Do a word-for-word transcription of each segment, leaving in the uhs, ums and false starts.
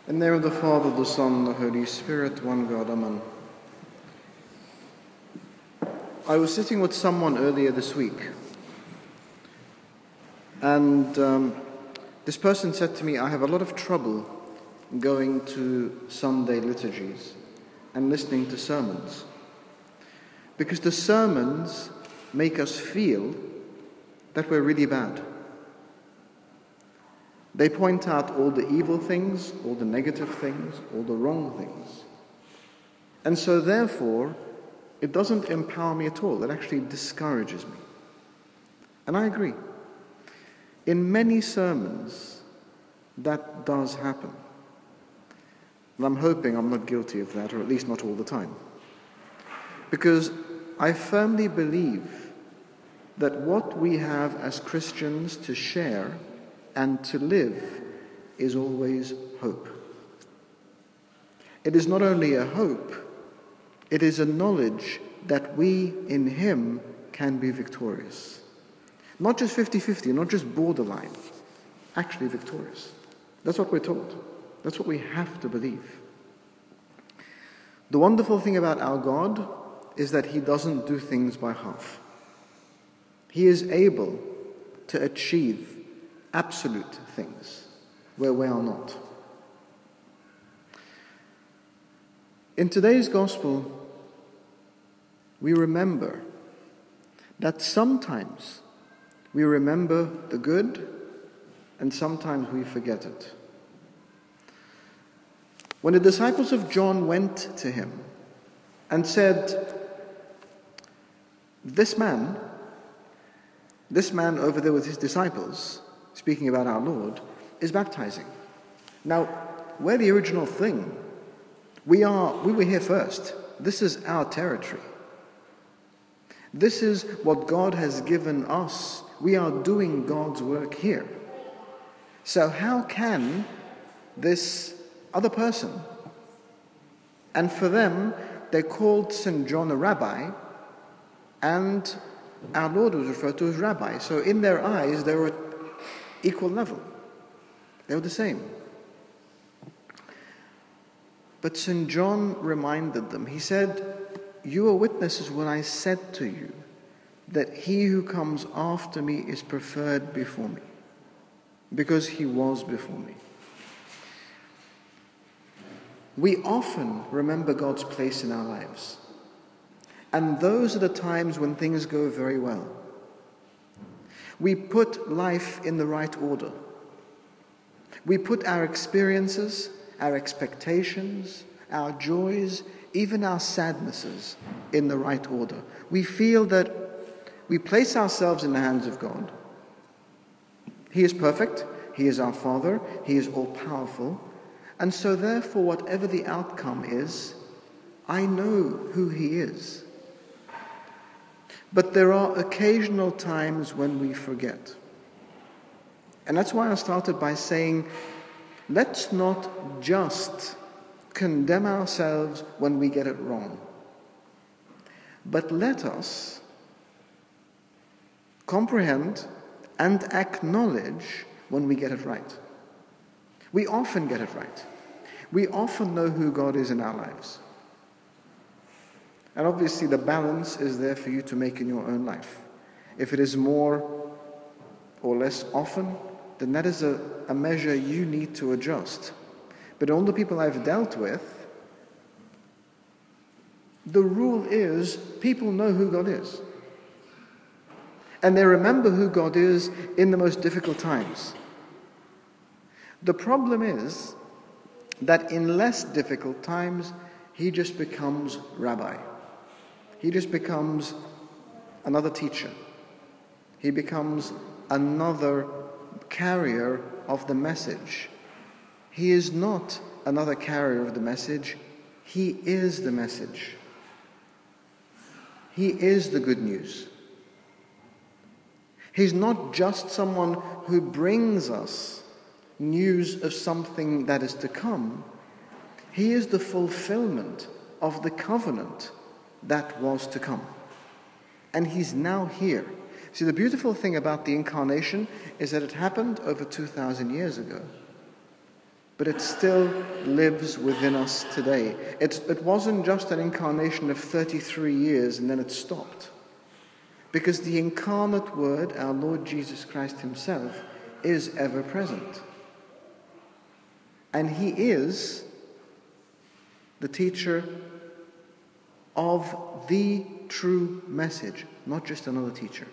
In the name of the Father, the Son, and the Holy Spirit, one God, Amen. I was sitting with someone earlier this week, and um, this person said to me, I have a lot of trouble going to Sunday liturgies and listening to sermons, because the sermons make us feel that we're really bad. They point out all the evil things, all the negative things, all the wrong things. And so therefore, it doesn't empower me at all. It actually discourages me. And I agree. In many sermons, that does happen. And I'm hoping I'm not guilty of that, or at least not all the time. Because I firmly believe that what we have as Christians to share and to live is always hope. It is not only a hope, it is a knowledge that we in Him can be victorious. Not just fifty-fifty, not just borderline, actually victorious. That's what we're taught. That's what we have to believe. The wonderful thing about our God is that He doesn't do things by half. He is able to achieve absolute things where we are not. In today's gospel, we remember that sometimes we remember the good and sometimes we forget it. When the disciples of John went to him and said, this man, this man over there with his disciples, speaking about our Lord, is baptizing. Now, we're the original thing. We are, we were here first. This is our territory. This is what God has given us. We are doing God's work here. So how can this other person, and for them, they called Saint John a rabbi, and our Lord was referred to as rabbi. So in their eyes, they were equal level. They were the same. But Saint John reminded them. He said, you are witnesses when I said to you that he who comes after me is preferred before me, because he was before me. We often remember God's place in our lives. And those are the times when things go very well. We put life in the right order. We put our experiences, our expectations, our joys, even our sadnesses in the right order. We feel that we place ourselves in the hands of God. He is perfect. He is our Father. He is all-powerful. And so therefore, whatever the outcome is, I know who He is. But there are occasional times when we forget. And that's why I started by saying, let's not just condemn ourselves when we get it wrong, but let us comprehend and acknowledge when we get it right. We often get it right. We often know who God is in our lives. And obviously the balance is there for you to make in your own life. If it is more or less often, then that is a, a measure you need to adjust. But all the people I've dealt with, the rule is people know who God is. And they remember who God is in the most difficult times. The problem is that in less difficult times, He just becomes rabbi. He just becomes another teacher. He becomes another carrier of the message. He is not another carrier of the message. He is the message. He is the good news. He's not just someone who brings us news of something that is to come. He is the fulfillment of the covenant that was to come. And He's now here. See, the beautiful thing about the Incarnation is that it happened over two thousand years ago. but it still lives within us today. It, it wasn't just an incarnation of thirty-three years and then it stopped. Because the incarnate Word, our Lord Jesus Christ himself, is ever present. And he is the teacher of the true message, not just another teacher.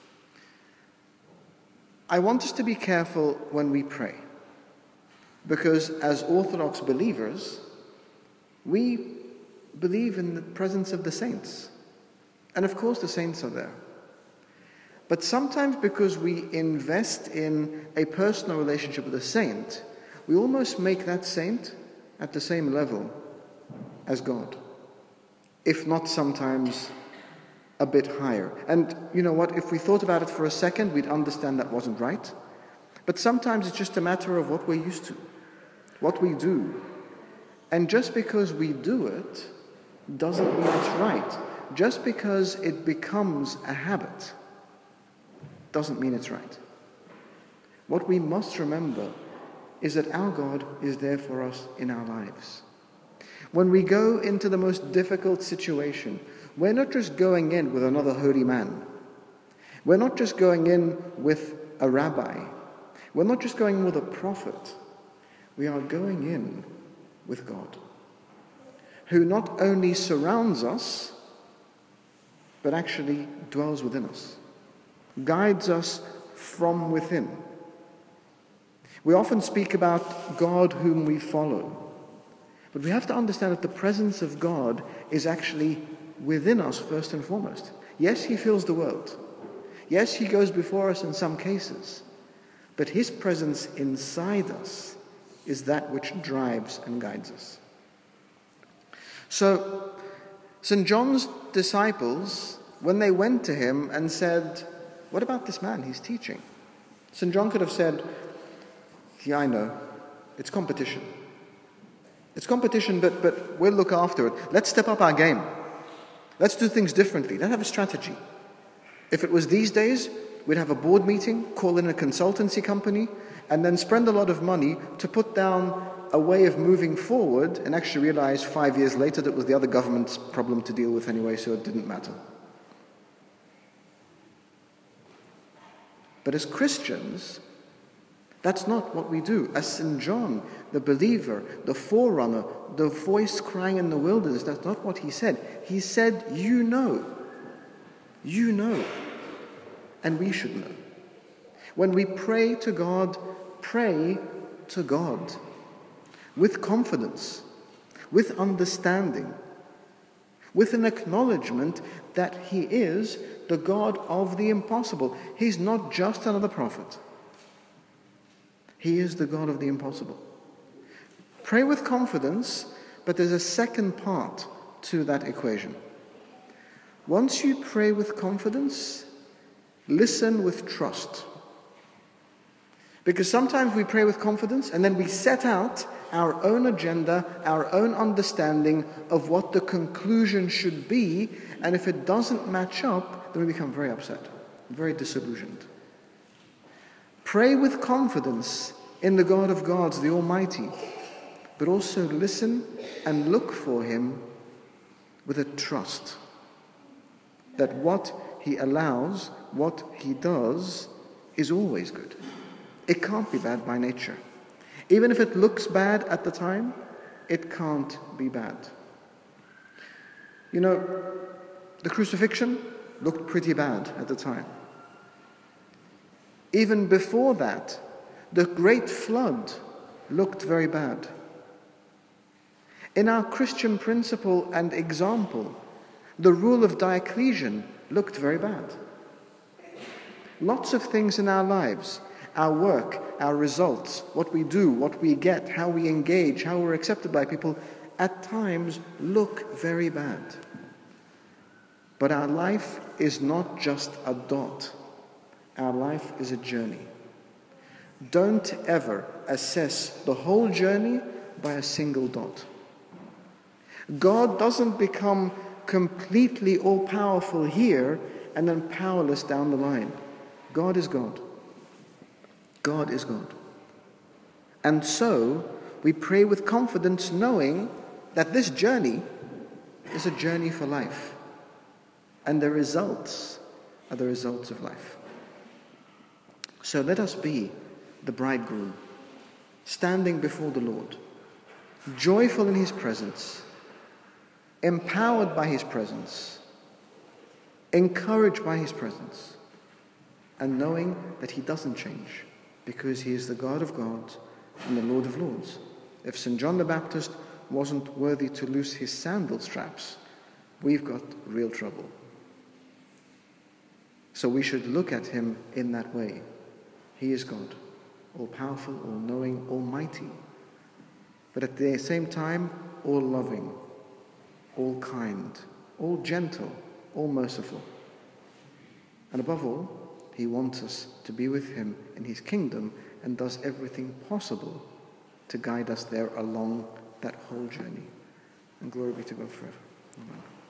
I want us to be careful when we pray, because as Orthodox believers, we believe in the presence of the saints. And of course the saints are there. But sometimes because we invest in a personal relationship with a saint, we almost make that saint at the same level as God, if not sometimes a bit higher. And you know what, if we thought about it for a second, we'd understand that wasn't right. But sometimes it's just a matter of what we're used to, what we do. And just because we do it doesn't mean it's right. Just because it becomes a habit doesn't mean it's right. What we must remember is that our God is there for us in our lives. When we go into the most difficult situation, we're not just going in with another holy man. We're not just going in with a rabbi. We're not just going in with a prophet. We are going in with God, who not only surrounds us, but actually dwells within us, guides us from within. We often speak about God whom we follow, but we have to understand that the presence of God is actually within us first and foremost. Yes, he fills the world. Yes, he goes before us in some cases, but his presence inside us is that which drives and guides us. So, Saint John's disciples, when they went to him and said, "What about this man? He's teaching." Saint John could have said, "Yeah, I know. It's competition. It's competition, but, but we'll look after it. Let's step up our game. Let's do things differently. Let's have a strategy." If it was these days, we'd have a board meeting, call in a consultancy company, and then spend a lot of money to put down a way of moving forward and actually realize five years later that it was the other government's problem to deal with anyway, so it didn't matter. But as Christians, that's not what we do. As Saint John, the believer, the forerunner, the voice crying in the wilderness, that's not what he said. He said, you know. You know. And we should know. When we pray to God, pray to God with confidence, with understanding, with an acknowledgement that he is the God of the impossible. He's not just another prophet. He is the God of the impossible. Pray with confidence, but there's a second part to that equation. Once you pray with confidence, listen with trust. Because sometimes we pray with confidence and then we set out our own agenda, our own understanding of what the conclusion should be, and if it doesn't match up, then we become very upset, very disillusioned. Pray with confidence in the God of gods, the Almighty, but also listen and look for him with a trust that what he allows, what he does, is always good. It can't be bad by nature. Even if it looks bad at the time, it can't be bad. You know, the crucifixion looked pretty bad at the time. Even before that, the great flood looked very bad. In our Christian principle and example, the rule of Diocletian looked very bad. Lots of things in our lives, our work, our results, what we do, what we get, how we engage, how we're accepted by people, at times look very bad. But our life is not just a dot. Our life is a journey. Don't ever assess the whole journey by a single dot. God doesn't become completely all-powerful here and then powerless down the line. God is God. God is God. And so, we pray with confidence, knowing that this journey is a journey for life, and the results are the results of life. So let us be the bridegroom, standing before the Lord, joyful in his presence, empowered by his presence, encouraged by his presence, and knowing that he doesn't change, because he is the God of gods and the Lord of lords. If Saint John the Baptist wasn't worthy to loose his sandal straps, we've got real trouble. So we should look at him in that way. He is God, all-powerful, all-knowing, almighty, but at the same time, all-loving, all-kind, all-gentle, all-merciful. And above all, he wants us to be with him in his kingdom and does everything possible to guide us there along that whole journey. And glory be to God forever. Amen.